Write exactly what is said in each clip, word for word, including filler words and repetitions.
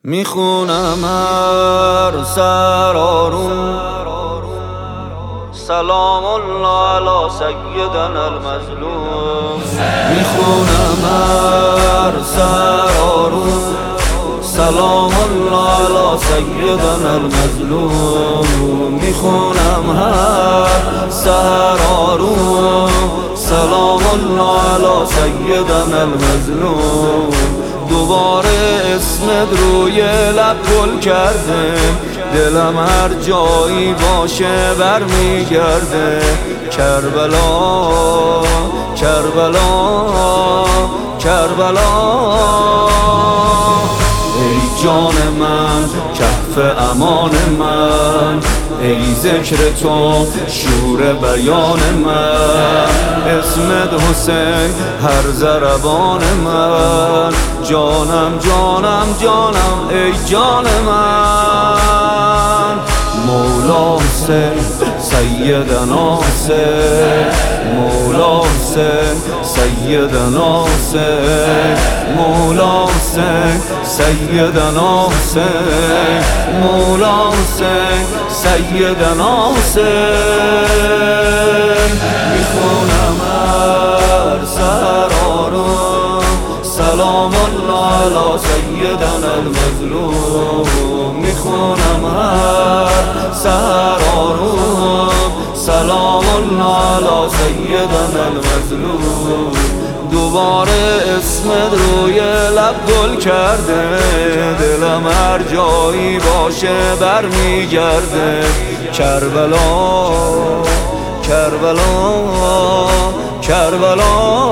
میخونم هر سر آروم سلام الله علی سیدنا المظلوم. میخونم هر سر آروم سلام الله علی سیدنا المظلوم. میخونم هر سر آروم سلام الله علی سیدنا المظلوم. دوباره اسمت روی لب گل کرده، دلم هر جایی باشه برمیگرده. کربلا کربلا کربلا ای جان من، کهف امان من، ای ذکر تو شور بیان من. اسمت حسین هر ضربان من، جانم جانم جانم ای جان من. مولا حسین سیدنا حسین، مولا حسین سیدنا حسین، مولا حسین سیدنا حسین، مولا حسین سیدنا حسین. میخونم هر سر آروم سلام الله علی سیدنا المظلوم. میخونم هر سر آروم سلام الله علی سیدنا المظلوم. دوباره اسمت روی لب گل کرده، دلم هر جایی باشه برمیگرده. کربلا کربلا کربلا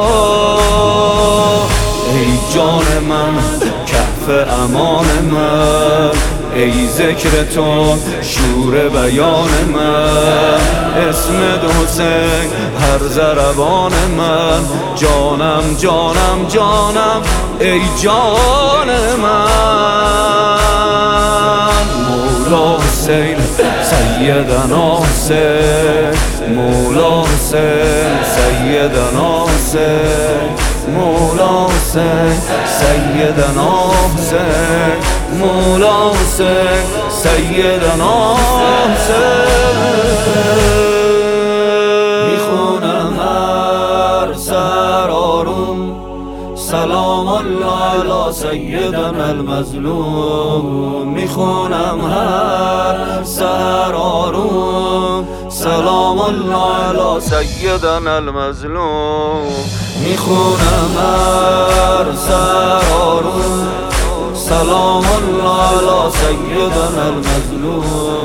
ای جان من، کهف امان من، ای ذکر تو شور بیان من. اسمت حسین هر ضربان من، جانم جانم جانم ای جان من. مولا حسین سیدنا حسین، مولا حسین سیدنا حسین، مولا حسین سیدنا حسین، مولا حسین سیدنا حسین. میخونم هر سر آروم سلام الله علی سیدنا المظلوم. میخونم هر سر آروم سلام الله علی سیدنا المظلوم. میخونم هر سر آروم سلام الله علی سیدنا المظلوم.